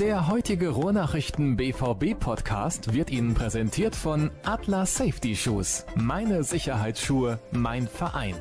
Der heutige Ruhrnachrichten BVB-Podcast wird Ihnen präsentiert von Atlas Safety Shoes. Meine Sicherheitsschuhe, mein Verein.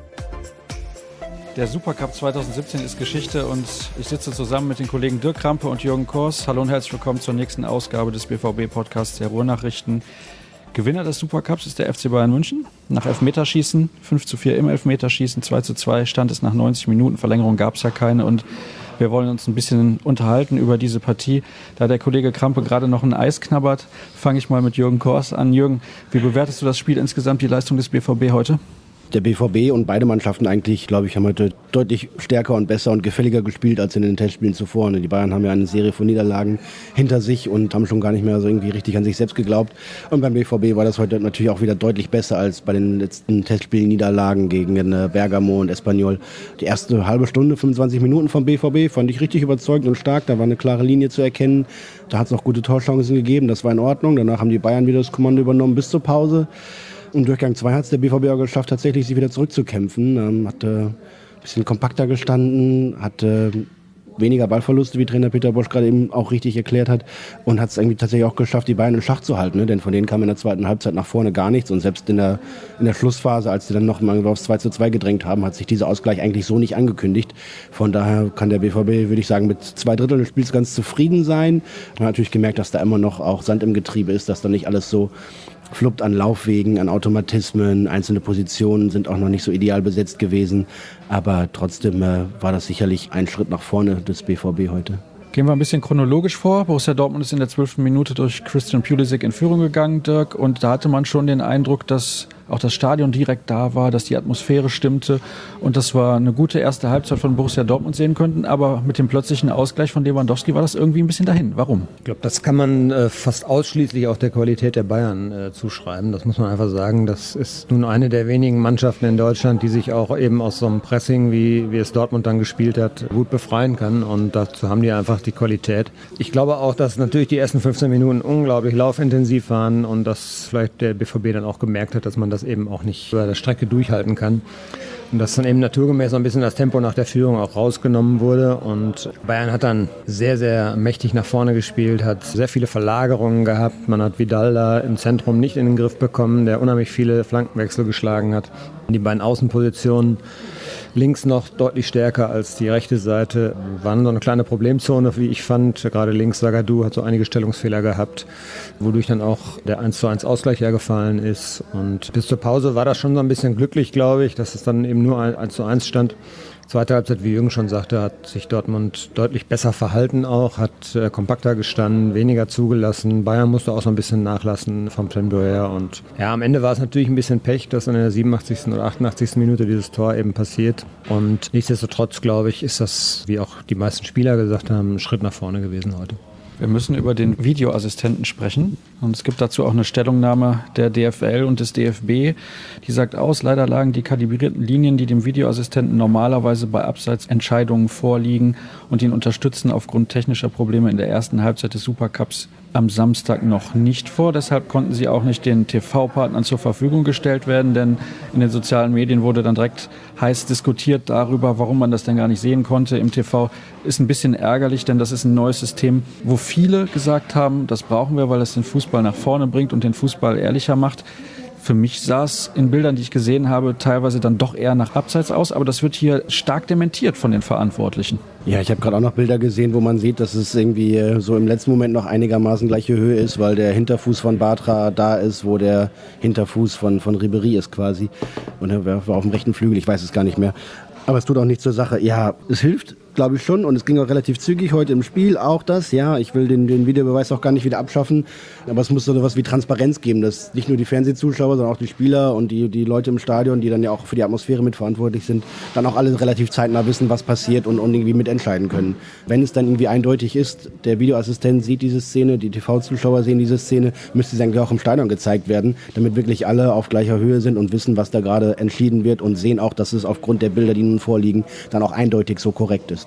Der Supercup 2017 ist Geschichte und ich sitze zusammen mit den Kollegen Dirk Krampe und Jürgen Kors. Hallo und herzlich willkommen zur nächsten Ausgabe des BVB-Podcasts der Ruhrnachrichten. Gewinner des Supercups ist der FC Bayern München. Nach Elfmeterschießen, 5:4 im Elfmeterschießen, 2:2 stand es nach 90 Minuten. Verlängerung gab es ja keine und wir wollen uns ein bisschen unterhalten über diese Partie. Da der Kollege Krampe gerade noch ein Eis knabbert, fange ich mal mit Jürgen Kors an. Jürgen, wie bewertest du das Spiel insgesamt, die Leistung des BVB heute? Der BVB und beide Mannschaften eigentlich, glaube ich, haben heute deutlich stärker und besser und gefälliger gespielt als in den Testspielen zuvor. Die Bayern haben ja eine Serie von Niederlagen hinter sich und haben schon gar nicht mehr so irgendwie richtig an sich selbst geglaubt. Und beim BVB war das heute natürlich auch wieder deutlich besser als bei den letzten Testspielen-Niederlagen gegen Bergamo und Espanyol. Die erste halbe Stunde, 25 Minuten vom BVB fand ich richtig überzeugend und stark. Da war eine klare Linie zu erkennen. Da hat es auch gute Torchancen gegeben. Das war in Ordnung. Danach haben die Bayern wieder das Kommando übernommen bis zur Pause. Im Durchgang 2 hat es der BVB auch geschafft, tatsächlich sich wieder zurückzukämpfen. Hat ein bisschen kompakter gestanden, hat weniger Ballverluste, wie Trainer Peter Bosz gerade eben auch richtig erklärt hat. Und hat es irgendwie tatsächlich auch geschafft, die Bayern in Schach zu halten. Denn von denen kam in der zweiten Halbzeit nach vorne gar nichts. Und selbst in der Schlussphase, als sie dann noch mal aufs 2:2 gedrängt haben, hat sich dieser Ausgleich eigentlich so nicht angekündigt. Von daher kann der BVB, würde ich sagen, mit 2/3 des Spiels ganz zufrieden sein. Man hat natürlich gemerkt, dass da immer noch auch Sand im Getriebe ist, dass da nicht alles so fluppt an Laufwegen, an Automatismen. Einzelne Positionen sind auch noch nicht so ideal besetzt gewesen. Aber trotzdem war das sicherlich ein Schritt nach vorne des BVB heute. Gehen wir ein bisschen chronologisch vor. Borussia Dortmund ist in der 12. Minute durch Christian Pulisic in Führung gegangen, Dirk. Und da hatte man schon den Eindruck, dass auch das Stadion direkt da war, dass die Atmosphäre stimmte. Und das war eine gute erste Halbzeit von Borussia Dortmund sehen könnten. Aber mit dem plötzlichen Ausgleich von Lewandowski war das irgendwie ein bisschen dahin. Warum? Ich glaube, das kann man fast ausschließlich auch der Qualität der Bayern zuschreiben. Das muss man einfach sagen. Das ist nun eine der wenigen Mannschaften in Deutschland, die sich auch eben aus so einem Pressing, wie es Dortmund dann gespielt hat, gut befreien kann. Und dazu haben die einfach die Qualität. Ich glaube auch, dass natürlich die ersten 15 Minuten unglaublich laufintensiv waren und dass vielleicht der BVB dann auch gemerkt hat, dass man das eben auch nicht über der Strecke durchhalten kann. Und dass dann eben naturgemäß so ein bisschen das Tempo nach der Führung auch rausgenommen wurde. Und Bayern hat dann sehr, sehr mächtig nach vorne gespielt, hat sehr viele Verlagerungen gehabt. Man hat Vidal da im Zentrum nicht in den Griff bekommen, der unheimlich viele Flankenwechsel geschlagen hat. Die beiden Außenpositionen links noch deutlich stärker als die rechte Seite. Waren so eine kleine Problemzone, wie ich fand. Gerade links Zagadou hat so einige Stellungsfehler gehabt, wodurch dann auch der 1:1 Ausgleich hergefallen ist. Und bis zur Pause war das schon so ein bisschen glücklich, glaube ich, dass es dann eben nur 1:1 stand. Zweite Halbzeit, wie Jürgen schon sagte, hat sich Dortmund deutlich besser verhalten auch, hat kompakter gestanden, weniger zugelassen. Bayern musste auch so ein bisschen nachlassen vom Tempo her. Und ja, am Ende war es natürlich ein bisschen Pech, dass in der 87. oder 88. Minute dieses Tor eben passiert. Und nichtsdestotrotz, glaube ich, ist das, wie auch die meisten Spieler gesagt haben, ein Schritt nach vorne gewesen heute. Wir müssen über den Videoassistenten sprechen. Und es gibt dazu auch eine Stellungnahme der DFL und des DFB, die sagt aus, leider lagen die kalibrierten Linien, die dem Videoassistenten normalerweise bei Abseitsentscheidungen vorliegen und ihn unterstützen, aufgrund technischer Probleme in der ersten Halbzeit des Supercups am Samstag noch nicht vor. Deshalb konnten sie auch nicht den TV-Partnern zur Verfügung gestellt werden, denn in den sozialen Medien wurde dann direkt heiß diskutiert darüber, warum man das denn gar nicht sehen konnte im TV. Ist ein bisschen ärgerlich, denn das ist ein neues System, wo viele gesagt haben, das brauchen wir, weil es den Fußball nach vorne bringt und den Fußball ehrlicher macht. Für mich sah es in Bildern, die ich gesehen habe, teilweise dann doch eher nach Abseits aus, aber das wird hier stark dementiert von den Verantwortlichen. Ja, ich habe gerade auch noch Bilder gesehen, wo man sieht, dass es irgendwie so im letzten Moment noch einigermaßen gleiche Höhe ist, weil der Hinterfuß von Bartra da ist, wo der Hinterfuß von Ribéry ist quasi. Und er war auf dem rechten Flügel, ich weiß es gar nicht mehr. Aber es tut auch nichts zur Sache. Ja, es hilft, glaube ich schon. Und es ging auch relativ zügig heute im Spiel. Auch das, ja, ich will den Videobeweis auch gar nicht wieder abschaffen. Aber es muss so etwas wie Transparenz geben, dass nicht nur die Fernsehzuschauer, sondern auch die Spieler und die Leute im Stadion, die dann ja auch für die Atmosphäre mitverantwortlich sind, dann auch alle relativ zeitnah wissen, was passiert und irgendwie mitentscheiden können. Wenn es dann irgendwie eindeutig ist, der Videoassistent sieht diese Szene, die TV-Zuschauer sehen diese Szene, müsste sie eigentlich auch im Stadion gezeigt werden, damit wirklich alle auf gleicher Höhe sind und wissen, was da gerade entschieden wird und sehen auch, dass es aufgrund der Bilder, die nun vorliegen, dann auch eindeutig so korrekt ist.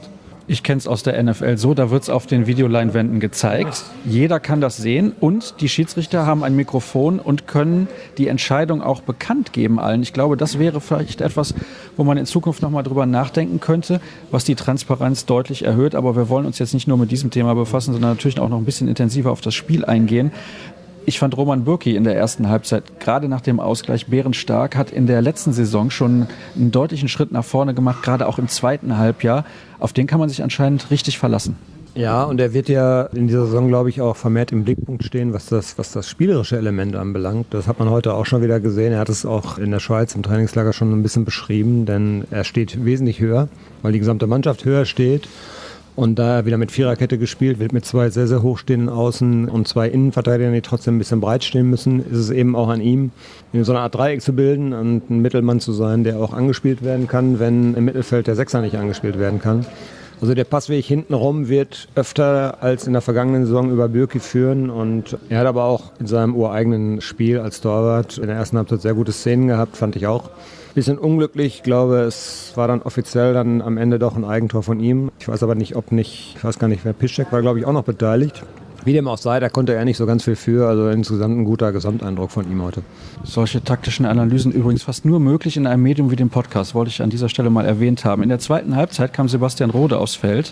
Ich kenne es aus der NFL so, da wird es auf den Videoleinwänden gezeigt. Jeder kann das sehen und die Schiedsrichter haben ein Mikrofon und können die Entscheidung auch bekannt geben allen. Ich glaube, das wäre vielleicht etwas, wo man in Zukunft nochmal drüber nachdenken könnte, was die Transparenz deutlich erhöht. Aber wir wollen uns jetzt nicht nur mit diesem Thema befassen, sondern natürlich auch noch ein bisschen intensiver auf das Spiel eingehen. Ich fand Roman Bürki in der ersten Halbzeit, gerade nach dem Ausgleich, bärenstark, hat in der letzten Saison schon einen deutlichen Schritt nach vorne gemacht, gerade auch im zweiten Halbjahr. Auf den kann man sich anscheinend richtig verlassen. Ja, und er wird ja in dieser Saison, glaube ich, auch vermehrt im Blickpunkt stehen, was das spielerische Element anbelangt. Das hat man heute auch schon wieder gesehen. Er hat es auch in der Schweiz im Trainingslager schon ein bisschen beschrieben, denn er steht wesentlich höher, weil die gesamte Mannschaft höher steht. Und da er wieder mit Viererkette gespielt wird, mit 2 sehr, sehr hochstehenden Außen und 2 Innenverteidigern, die trotzdem ein bisschen breit stehen müssen, ist es eben auch an ihm, so eine Art Dreieck zu bilden und ein Mittelmann zu sein, der auch angespielt werden kann, wenn im Mittelfeld der Sechser nicht angespielt werden kann. Also der Passweg hintenrum wird öfter als in der vergangenen Saison über Bürki führen und er hat aber auch in seinem ureigenen Spiel als Torwart in der ersten Halbzeit sehr gute Szenen gehabt, fand ich auch. Bisschen unglücklich, ich glaube, es war dann offiziell dann am Ende doch ein Eigentor von ihm. Ich weiß aber nicht, ich weiß gar nicht, wer Piszczek war, glaube ich, auch noch beteiligt. Wie dem auch sei, da konnte er nicht so ganz viel für, also insgesamt ein guter Gesamteindruck von ihm heute. Solche taktischen Analysen übrigens fast nur möglich in einem Medium wie dem Podcast, wollte ich an dieser Stelle mal erwähnt haben. In der zweiten Halbzeit kam Sebastian Rode aufs Feld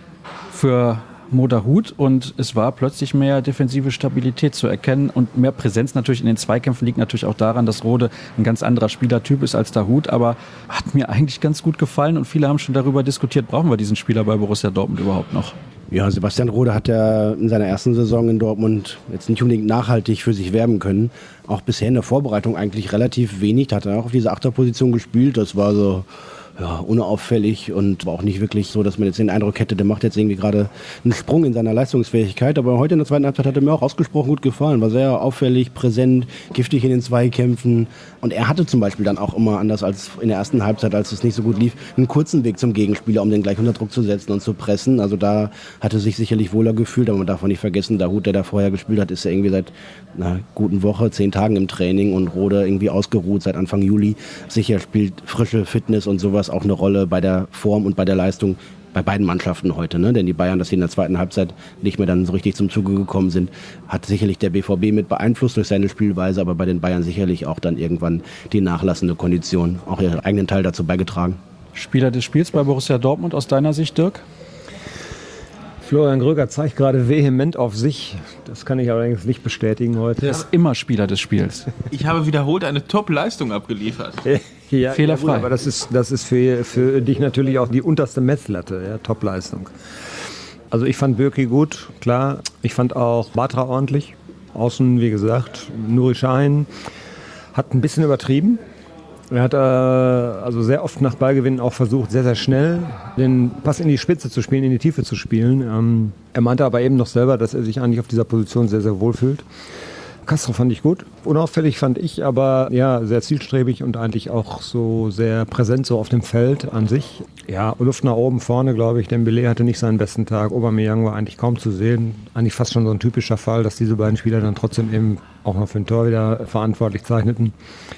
für Moderhut und es war plötzlich mehr defensive Stabilität zu erkennen und mehr Präsenz natürlich in den Zweikämpfen liegt natürlich auch daran, dass Rode ein ganz anderer Spielertyp ist als Dahoud, aber hat mir eigentlich ganz gut gefallen und viele haben schon darüber diskutiert, brauchen wir diesen Spieler bei Borussia Dortmund überhaupt noch? Ja, Sebastian Rode hat ja in seiner ersten Saison in Dortmund jetzt nicht unbedingt nachhaltig für sich werben können. Auch bisher in der Vorbereitung eigentlich relativ wenig. Da hat er auch auf diese Achterposition gespielt. Das war so unauffällig und war auch nicht wirklich so, dass man jetzt den Eindruck hätte, der macht jetzt irgendwie gerade einen Sprung in seiner Leistungsfähigkeit. Aber heute in der zweiten Halbzeit hat er mir auch ausgesprochen gut gefallen. War sehr auffällig, präsent, giftig in den Zweikämpfen. Und er hatte zum Beispiel dann auch immer, anders als in der ersten Halbzeit, als es nicht so gut lief, einen kurzen Weg zum Gegenspieler, um den gleich unter Druck zu setzen und zu pressen. Also da hat er sich sicherlich wohler gefühlt. Aber man darf auch nicht vergessen, Dahoud, der da vorher gespielt hat, ist ja irgendwie seit einer guten Woche, 10 Tagen im Training und Rode irgendwie ausgeruht seit Anfang Juli. Sicher spielt frische Fitness und sowas auch eine Rolle bei der Form und bei der Leistung bei beiden Mannschaften heute, ne? Denn die Bayern, dass sie in der zweiten Halbzeit nicht mehr dann so richtig zum Zuge gekommen sind, hat sicherlich der BVB mit beeinflusst durch seine Spielweise, aber bei den Bayern sicherlich auch dann irgendwann die nachlassende Kondition auch ihren eigenen Teil dazu beigetragen. Spieler des Spiels bei Borussia Dortmund aus deiner Sicht, Dirk? Florian Gröger zeigt gerade vehement auf sich. Das kann ich allerdings nicht bestätigen heute. Er ist immer Spieler des Spiels. Ich habe wiederholt eine Top-Leistung abgeliefert. Ja, fehlerfrei. Ja, aber das ist für dich natürlich auch die unterste Messlatte, ja, Top-Leistung. Also ich fand Bürki gut, klar. Ich fand auch Bartra ordentlich. Außen, wie gesagt, Nuri Sahin hat ein bisschen übertrieben. Er hat also sehr oft nach Ballgewinnen auch versucht, sehr, sehr schnell den Pass in die Spitze zu spielen, in die Tiefe zu spielen. Er meinte aber eben noch selber, dass er sich eigentlich auf dieser Position sehr, sehr wohl fühlt. Castro fand ich gut. Unauffällig fand ich, aber ja, sehr zielstrebig und eigentlich auch so sehr präsent so auf dem Feld an sich. Ja, Luft nach oben vorne, glaube ich. Dembélé hatte nicht seinen besten Tag. Aubameyang war eigentlich kaum zu sehen. Eigentlich fast schon so ein typischer Fall, dass diese beiden Spieler dann trotzdem eben auch noch für ein Tor wieder verantwortlich zeichneten.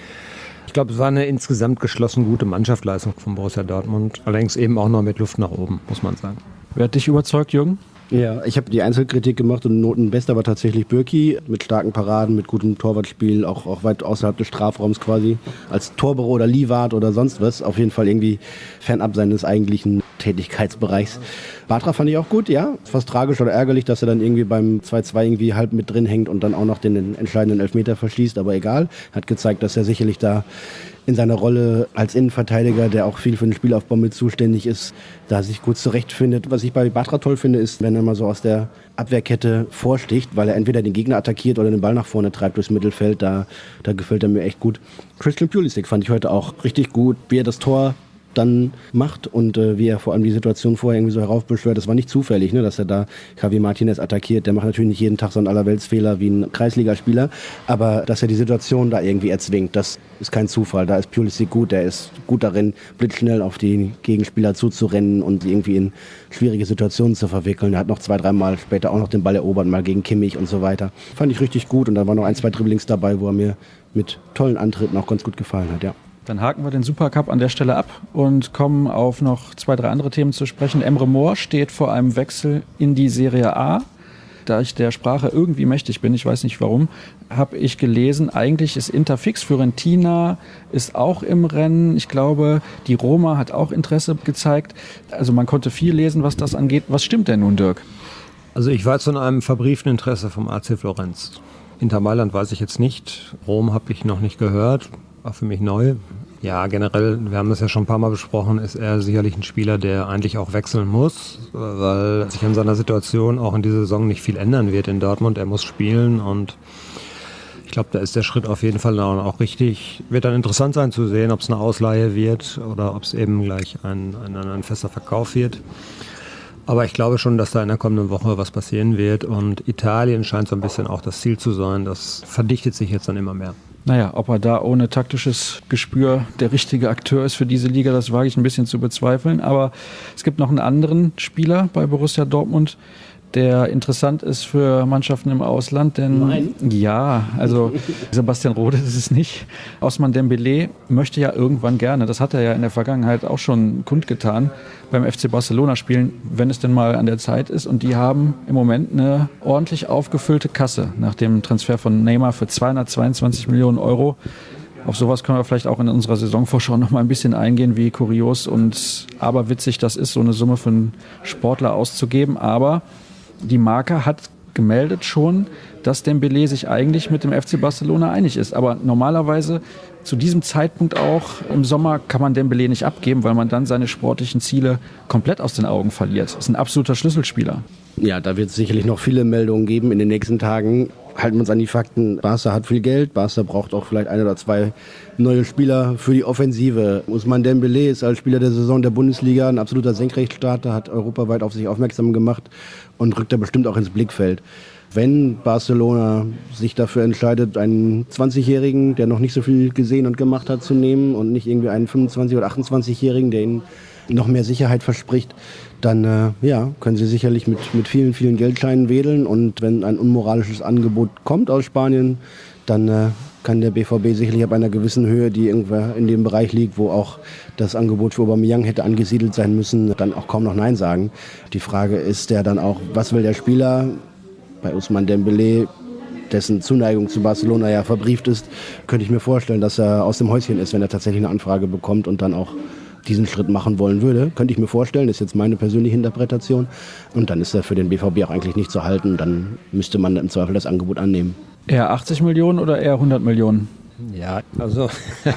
Ich glaube, es war eine insgesamt geschlossen gute Mannschaftsleistung von Borussia Dortmund. Allerdings eben auch noch mit Luft nach oben, muss man sagen. Wer hat dich überzeugt, Jürgen? Ja, ich habe die Einzelkritik gemacht und Notenbester war tatsächlich Bürki mit starken Paraden, mit gutem Torwartspiel, auch weit außerhalb des Strafraums quasi, als Torbüro oder Liewart oder sonst was, auf jeden Fall irgendwie fernab seines eigentlichen Tätigkeitsbereichs. Bartra fand ich auch gut, ja, fast tragisch oder ärgerlich, dass er dann irgendwie beim 2-2 irgendwie halb mit drin hängt und dann auch noch den entscheidenden Elfmeter verschießt, aber egal, hat gezeigt, dass er sicherlich da in seiner Rolle als Innenverteidiger, der auch viel für den Spielaufbau mit zuständig ist, da sich gut zurechtfindet. Was ich bei Bartra toll finde, ist, wenn er mal so aus der Abwehrkette vorsticht, weil er entweder den Gegner attackiert oder den Ball nach vorne treibt durchs Mittelfeld. Da gefällt er mir echt gut. Christian Pulisic fand ich heute auch richtig gut, wie er das Tor dann macht und wie er vor allem die Situation vorher irgendwie so heraufbeschwört. Das war nicht zufällig, ne, dass er da Javi Martinez attackiert. Der macht natürlich nicht jeden Tag so einen Allerweltsfehler wie ein Kreisligaspieler, aber dass er die Situation da irgendwie erzwingt, das ist kein Zufall. Da ist Pulisic gut, der ist gut darin, blitzschnell auf die Gegenspieler zuzurennen und irgendwie in schwierige Situationen zu verwickeln. Er hat noch 2-3 Mal später auch noch den Ball erobert, mal gegen Kimmich und so weiter. Fand ich richtig gut und da waren noch 1-2 Dribblings dabei, wo er mir mit tollen Antritten auch ganz gut gefallen hat, ja. Dann haken wir den Supercup an der Stelle ab und kommen auf noch 2, 3 andere Themen zu sprechen. Emre Mor steht vor einem Wechsel in die Serie A. Da ich der Sprache irgendwie mächtig bin, ich weiß nicht warum, habe ich gelesen, eigentlich ist Inter fix, Fiorentina ist auch im Rennen. Ich glaube, die Roma hat auch Interesse gezeigt. Also man konnte viel lesen, was das angeht. Was stimmt denn nun, Dirk? Also ich weiß von einem verbrieften Interesse vom AC Florenz. Inter Mailand weiß ich jetzt nicht. Rom habe ich noch nicht gehört. War für mich neu. Ja, generell, wir haben das ja schon ein paar Mal besprochen, ist er sicherlich ein Spieler, der eigentlich auch wechseln muss, weil sich an seiner Situation auch in dieser Saison nicht viel ändern wird in Dortmund. Er muss spielen und ich glaube, da ist der Schritt auf jeden Fall auch richtig. Wird dann interessant sein zu sehen, ob es eine Ausleihe wird oder ob es eben gleich ein fester Verkauf wird. Aber ich glaube schon, dass da in der kommenden Woche was passieren wird und Italien scheint so ein bisschen auch das Ziel zu sein. Das verdichtet sich jetzt dann immer mehr. Naja, ob er da ohne taktisches Gespür der richtige Akteur ist für diese Liga, das wage ich ein bisschen zu bezweifeln. Aber es gibt noch einen anderen Spieler bei Borussia Dortmund, der interessant ist für Mannschaften im Ausland. Denn ja, also Sebastian Rode ist es nicht. Ousmane Dembélé möchte ja irgendwann gerne, das hat er ja in der Vergangenheit auch schon kundgetan, beim FC Barcelona spielen, wenn es denn mal an der Zeit ist. Und die haben im Moment eine ordentlich aufgefüllte Kasse nach dem Transfer von Neymar für 222 Millionen Euro. Auf sowas können wir vielleicht auch in unserer Saisonvorschau noch mal ein bisschen eingehen, wie kurios und aberwitzig das ist, so eine Summe für einen Sportler auszugeben. Aber die Marca hat gemeldet schon, dass Dembélé sich eigentlich mit dem FC Barcelona einig ist. Aber normalerweise zu diesem Zeitpunkt auch im Sommer kann man Dembélé nicht abgeben, weil man dann seine sportlichen Ziele komplett aus den Augen verliert. Das ist ein absoluter Schlüsselspieler. Ja, da wird es sicherlich noch viele Meldungen geben in den nächsten Tagen. Halten wir uns an die Fakten. Barca hat viel Geld. Barca braucht auch vielleicht 1 oder 2 neue Spieler für die Offensive. Ousmane Dembélé ist als Spieler der Saison der Bundesliga ein absoluter Senkrechtstarter, hat europaweit auf sich aufmerksam gemacht und rückt da bestimmt auch ins Blickfeld. Wenn Barcelona sich dafür entscheidet, einen 20-Jährigen, der noch nicht so viel gesehen und gemacht hat, zu nehmen und nicht irgendwie einen 25- oder 28-Jährigen, der ihnen noch mehr Sicherheit verspricht, dann können sie sicherlich mit vielen, vielen Geldscheinen wedeln. Und wenn ein unmoralisches Angebot kommt aus Spanien, dann kann der BVB sicherlich ab einer gewissen Höhe, die irgendwo in dem Bereich liegt, wo auch das Angebot für Aubameyang hätte angesiedelt sein müssen, dann auch kaum noch Nein sagen. Die Frage ist ja dann auch, was will der Spieler? Bei Ousmane Dembélé, dessen Zuneigung zu Barcelona ja verbrieft ist, könnte ich mir vorstellen, dass er aus dem Häuschen ist, wenn er tatsächlich eine Anfrage bekommt und dann auch diesen Schritt machen wollen würde. Könnte ich mir vorstellen, das ist jetzt meine persönliche Interpretation. Und dann ist er für den BVB auch eigentlich nicht zu halten. Dann müsste man im Zweifel das Angebot annehmen. Eher 80 Millionen oder eher 100 Millionen? Ja, also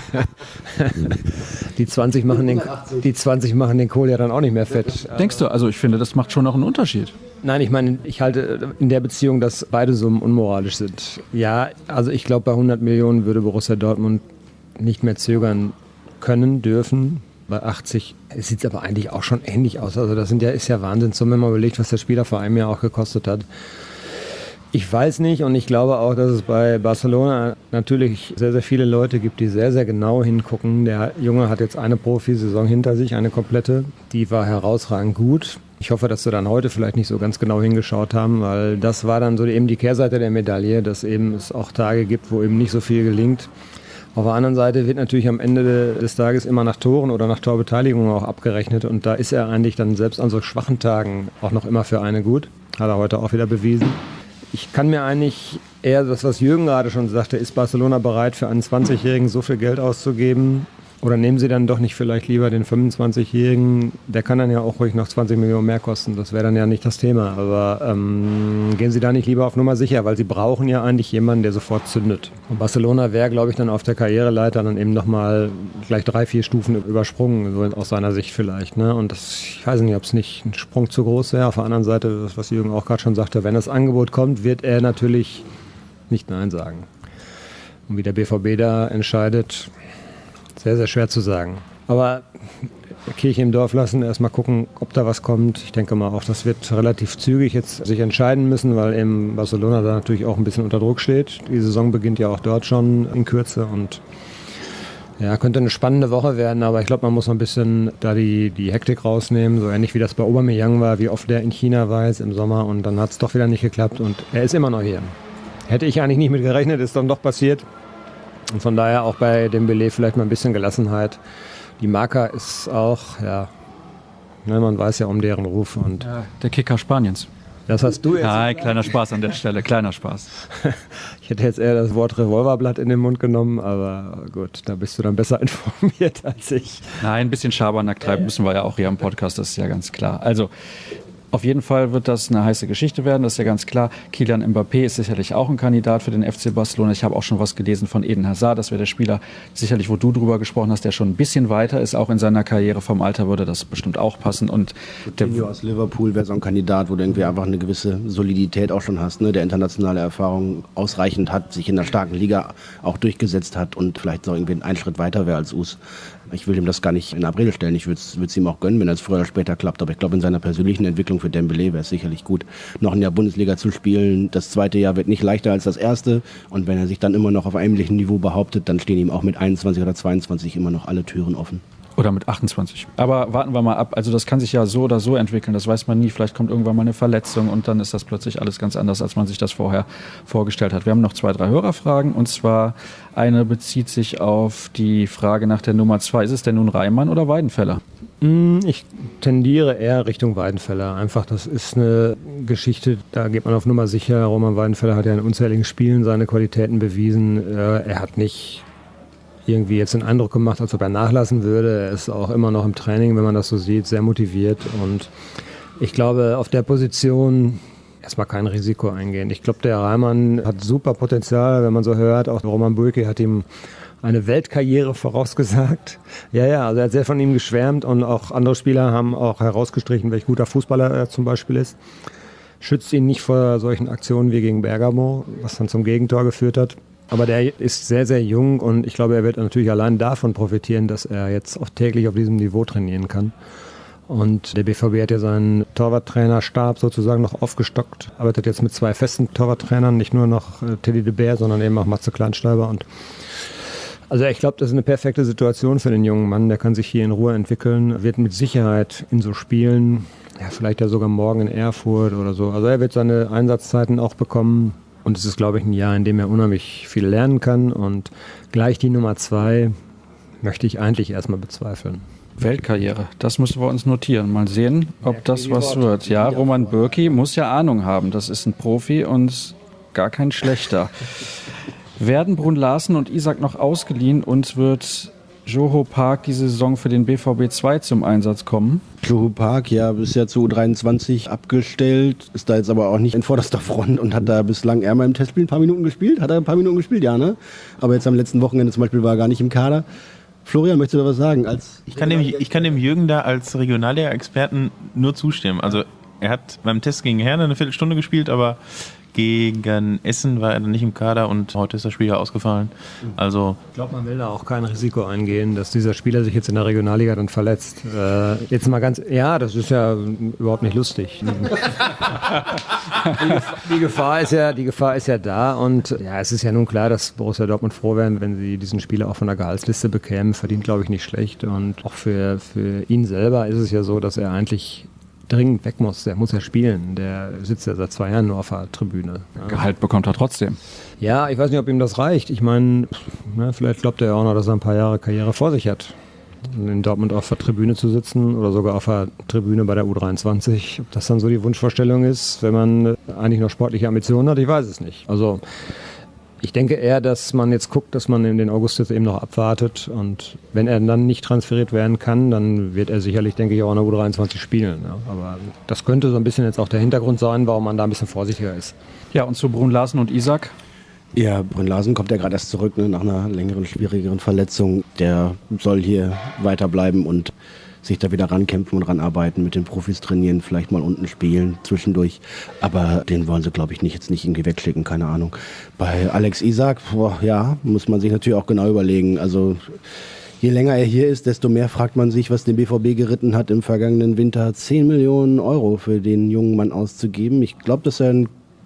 die 20 machen den Kohl ja dann auch nicht mehr fett. Denkst du? Also ich finde, das macht schon noch einen Unterschied. Nein, ich meine, ich halte in der Beziehung, dass beide Summen unmoralisch sind. Ja, also ich glaube, bei 100 Millionen würde Borussia Dortmund nicht mehr zögern können, dürfen. Bei 80 sieht es aber eigentlich auch schon ähnlich aus. Also das ist ja Wahnsinn, wenn man mal überlegt, was der Spieler vor einem Jahr auch gekostet hat. Ich weiß nicht und ich glaube auch, dass es bei Barcelona natürlich sehr, sehr viele Leute gibt, die sehr, sehr genau hingucken. Der Junge hat jetzt eine Profisaison hinter sich, eine komplette. Die war herausragend gut. Ich hoffe, dass sie dann heute vielleicht nicht so ganz genau hingeschaut haben, weil das war dann so eben die Kehrseite der Medaille, dass eben es auch Tage gibt, wo eben nicht so viel gelingt. Auf der anderen Seite wird natürlich am Ende des Tages immer nach Toren oder nach Torbeteiligung auch abgerechnet und da ist er eigentlich dann selbst an so schwachen Tagen auch noch immer für eine gut. Hat er heute auch wieder bewiesen. Ich kann mir eigentlich eher das, was Jürgen gerade schon sagte, ist Barcelona bereit für einen 20-Jährigen so viel Geld auszugeben? Oder nehmen Sie dann doch nicht vielleicht lieber den 25-Jährigen? Der kann dann ja auch ruhig noch 20 Millionen mehr kosten. Das wäre dann ja nicht das Thema. Aber gehen Sie da nicht lieber auf Nummer sicher, weil Sie brauchen ja eigentlich jemanden, der sofort zündet. Und Barcelona wäre, glaube ich, dann auf der Karriereleiter dann eben nochmal gleich 3-4 Stufen übersprungen, so aus seiner Sicht vielleicht. Ne? Und das, ich weiß nicht, ob es nicht ein Sprung zu groß wäre. Auf der anderen Seite, das, was Jürgen auch gerade schon sagte, wenn das Angebot kommt, wird er natürlich nicht Nein sagen. Und wie der BVB da entscheidet, sehr, sehr schwer zu sagen. Aber Kirche im Dorf lassen, erstmal gucken, ob da was kommt. Ich denke mal auch, das wird relativ zügig jetzt sich entscheiden müssen, weil eben Barcelona da natürlich auch ein bisschen unter Druck steht. Die Saison beginnt ja auch dort schon in Kürze und ja, könnte eine spannende Woche werden, aber ich glaube, man muss noch ein bisschen da die Hektik rausnehmen, so ähnlich wie das bei Aubameyang war, wie oft der in China war jetzt im Sommer und dann hat es doch wieder nicht geklappt und er ist immer noch hier. Hätte ich eigentlich nicht mit gerechnet, ist dann doch passiert. Und von daher auch bei Dembélé vielleicht mal ein bisschen Gelassenheit. Die Marca ist auch, man weiß ja um deren Ruf. Und der Kicker Spaniens. Das hast du jetzt. Nein, kleiner Spaß an der Stelle, kleiner Spaß. Ich hätte jetzt eher das Wort Revolverblatt in den Mund genommen, aber gut, da bist du dann besser informiert als ich. Nein, ein bisschen Schabernack treiben müssen wir ja auch hier am Podcast, das ist ja ganz klar. Also, auf jeden Fall wird das eine heiße Geschichte werden, das ist ja ganz klar. Kylian Mbappé ist sicherlich auch ein Kandidat für den FC Barcelona. Ich habe auch schon was gelesen von Eden Hazard, das wäre der Spieler, sicherlich, wo du drüber gesprochen hast, der schon ein bisschen weiter ist, auch in seiner Karriere. Vom Alter würde das bestimmt auch passen. Und Coutinho aus Liverpool wäre so ein Kandidat, wo du irgendwie einfach eine gewisse Solidität auch schon hast, ne? Der internationale Erfahrung ausreichend hat, sich in der starken Liga auch durchgesetzt hat und vielleicht so irgendwie einen Schritt weiter wäre als Us. Ich will ihm das gar nicht in Abrede stellen. Ich würde es ihm auch gönnen, wenn es früher oder später klappt. Aber ich glaube, in seiner persönlichen Entwicklung für Dembélé wäre es sicherlich gut, noch ein Jahr Bundesliga zu spielen. Das zweite Jahr wird nicht leichter als das erste. Und wenn er sich dann immer noch auf einem ähnlichen Niveau behauptet, dann stehen ihm auch mit 21 oder 22 immer noch alle Türen offen. Oder mit 28. Aber warten wir mal ab. Also das kann sich ja so oder so entwickeln. Das weiß man nie. Vielleicht kommt irgendwann mal eine Verletzung und dann ist das plötzlich alles ganz anders, als man sich das vorher vorgestellt hat. Wir haben noch 2, 3 Hörerfragen. Und zwar eine bezieht sich auf die Frage nach der Nummer 2. Ist es denn nun Reimann oder Weidenfeller? Ich tendiere eher Richtung Weidenfeller. Einfach, das ist eine Geschichte, da geht man auf Nummer sicher. Roman Weidenfeller hat ja in unzähligen Spielen seine Qualitäten bewiesen. Er hat nicht irgendwie jetzt den Eindruck gemacht, als ob er nachlassen würde. Er ist auch immer noch im Training, wenn man das so sieht, sehr motiviert. Und ich glaube, auf der Position erstmal kein Risiko eingehen. Ich glaube, der Reimann hat super Potenzial, wenn man so hört. Auch Roman Bürki hat ihm eine Weltkarriere vorausgesagt. Ja, also er hat sehr von ihm geschwärmt und auch andere Spieler haben auch herausgestrichen, welch guter Fußballer er zum Beispiel ist. Schützt ihn nicht vor solchen Aktionen wie gegen Bergamo, was dann zum Gegentor geführt hat. Aber der ist sehr, sehr jung und ich glaube, er wird natürlich allein davon profitieren, dass er jetzt auch täglich auf diesem Niveau trainieren kann. Und der BVB hat ja seinen Torwarttrainerstab sozusagen noch aufgestockt, arbeitet jetzt mit 2 festen Torwarttrainern, nicht nur noch Teddy de Beer, sondern eben auch Matze Kleinsteiber. Und also ich glaube, das ist eine perfekte Situation für den jungen Mann. Der kann sich hier in Ruhe entwickeln, wird mit Sicherheit in so Spielen, ja vielleicht ja sogar morgen in Erfurt oder so. Also er wird seine Einsatzzeiten auch bekommen. Und es ist, glaube ich, ein Jahr, in dem er unheimlich viel lernen kann. Und gleich die Nummer 2 möchte ich eigentlich erstmal bezweifeln. Weltkarriere, das müssen wir uns notieren. Mal sehen, ob das was wird. Ja, Roman Bürki muss ja Ahnung haben. Das ist ein Profi und gar kein schlechter. Werden Brun Larsen und Isak noch ausgeliehen und wird Joho Park diese Saison für den BVB 2 zum Einsatz kommen? Joho Park, ja, bisher zu U23 abgestellt, ist da jetzt aber auch nicht in vorderster Front und hat da bislang eher mal im Testspiel ein paar Minuten gespielt. Hat er ein paar Minuten gespielt, ja, ne? Aber jetzt am letzten Wochenende zum Beispiel war er gar nicht im Kader. Florian, möchtest du da was sagen? Ich kann dem Jürgen da als Regionalliga-Experten nur zustimmen. Also er hat beim Test gegen Herne eine Viertelstunde gespielt, aber gegen Essen war er dann nicht im Kader und heute ist das Spiel ja ausgefallen. Also ich glaube, man will da auch kein Risiko eingehen, dass dieser Spieler sich jetzt in der Regionalliga dann verletzt. Jetzt mal ganz, ja, das ist ja überhaupt nicht lustig. Die Gefahr ist ja da und ja, es ist ja nun klar, dass Borussia Dortmund froh wären, wenn sie diesen Spieler auch von der Gehaltsliste bekämen. Verdient, glaube ich, nicht schlecht und auch für ihn selber ist es ja so, dass er eigentlich dringend weg muss. Der muss ja spielen. Der sitzt ja seit 2 Jahren nur auf der Tribüne. Gehalt bekommt er trotzdem. Ja, ich weiß nicht, ob ihm das reicht. Ich meine, vielleicht glaubt er ja auch noch, dass er ein paar Jahre Karriere vor sich hat. In Dortmund auf der Tribüne zu sitzen oder sogar auf der Tribüne bei der U23. Ob das dann so die Wunschvorstellung ist, wenn man eigentlich noch sportliche Ambitionen hat, ich weiß es nicht. Also ich denke eher, dass man jetzt guckt, dass man in den August jetzt eben noch abwartet und wenn er dann nicht transferiert werden kann, dann wird er sicherlich, denke ich, auch in der U23 spielen. Ja. Aber das könnte so ein bisschen jetzt auch der Hintergrund sein, warum man da ein bisschen vorsichtiger ist. Ja, und zu Brun Larsen und Isak? Ja, Brun Larsen kommt ja gerade erst zurück, ne, nach einer längeren, schwierigeren Verletzung. Der soll hier weiterbleiben und sich da wieder rankämpfen und ranarbeiten, mit den Profis trainieren, vielleicht mal unten spielen zwischendurch. Aber den wollen sie, glaube ich, jetzt nicht irgendwie wegschicken, keine Ahnung. Bei Alex Isak, ja, muss man sich natürlich auch genau überlegen. Also je länger er hier ist, desto mehr fragt man sich, was den BVB geritten hat, im vergangenen Winter 10 Millionen Euro für den jungen Mann auszugeben. Ich glaube, dass er ein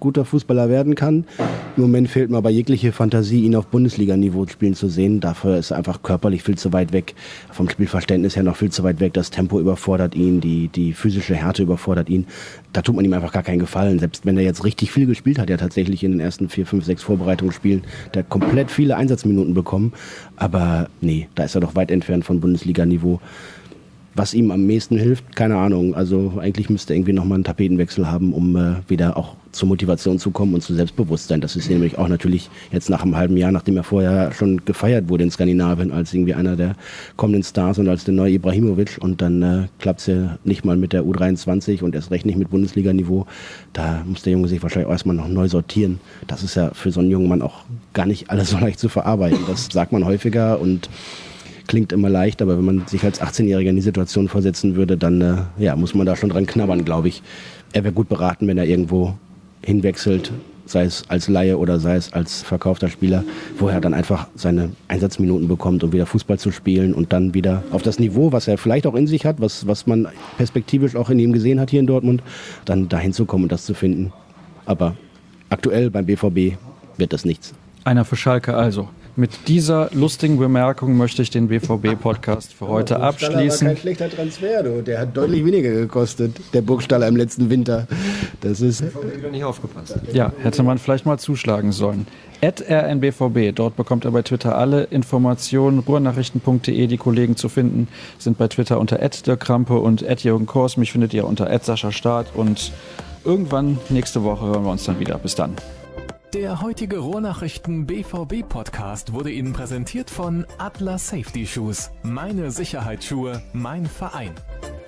guter Fußballer werden kann. Im Moment fehlt mir aber jegliche Fantasie, ihn auf Bundesliga-Niveau spielen zu sehen. Dafür ist er einfach körperlich viel zu weit weg, vom Spielverständnis her noch viel zu weit weg. Das Tempo überfordert ihn, die physische Härte überfordert ihn. Da tut man ihm einfach gar keinen Gefallen. Selbst wenn er jetzt richtig viel gespielt hat, ja tatsächlich in den ersten 4, 5, 6 Vorbereitungsspielen, der hat komplett viele Einsatzminuten bekommen. Aber nee, da ist er doch weit entfernt von Bundesliga-Niveau. Was ihm am meisten hilft, keine Ahnung. Also eigentlich müsste er irgendwie nochmal einen Tapetenwechsel haben, um wieder auch zur Motivation zu kommen und zu Selbstbewusstsein. Das ist nämlich auch natürlich jetzt nach einem halben Jahr, nachdem er vorher schon gefeiert wurde in Skandinavien als irgendwie einer der kommenden Stars und als der neue Ibrahimovic. Und dann klappt es ja nicht mal mit der U23 und erst recht nicht mit Bundesliga-Niveau. Da muss der Junge sich wahrscheinlich auch erstmal noch neu sortieren. Das ist ja für so einen jungen Mann auch gar nicht alles so leicht zu verarbeiten. Das sagt man häufiger und klingt immer leicht, aber wenn man sich als 18-Jähriger in die Situation versetzen würde, dann muss man da schon dran knabbern, glaube ich. Er wäre gut beraten, wenn er irgendwo hinwechselt, sei es als Laie oder sei es als verkaufter Spieler, wo er dann einfach seine Einsatzminuten bekommt, um wieder Fußball zu spielen und dann wieder auf das Niveau, was er vielleicht auch in sich hat, was man perspektivisch auch in ihm gesehen hat hier in Dortmund, dann dahin zu kommen und das zu finden. Aber aktuell beim BVB wird das nichts. Einer für Schalke also. Mit dieser lustigen Bemerkung möchte ich den BVB-Podcast für heute abschließen. War kein schlechter Transfer, du. Der hat deutlich weniger gekostet, der Burgstaller im letzten Winter. Das ist nicht aufgepasst. Ja, hätte man vielleicht mal zuschlagen sollen. @rnbvb, dort bekommt er bei Twitter alle Informationen. Ruhrnachrichten.de, die Kollegen zu finden, sind bei Twitter unter @dirkkrampe und @Jürgen Kors. Mich findet ihr unter @SaschaStart und irgendwann nächste Woche hören wir uns dann wieder. Bis dann. Der heutige Ruhrnachrichten BVB Podcast wurde Ihnen präsentiert von Adler Safety Shoes. Meine Sicherheitsschuhe, mein Verein.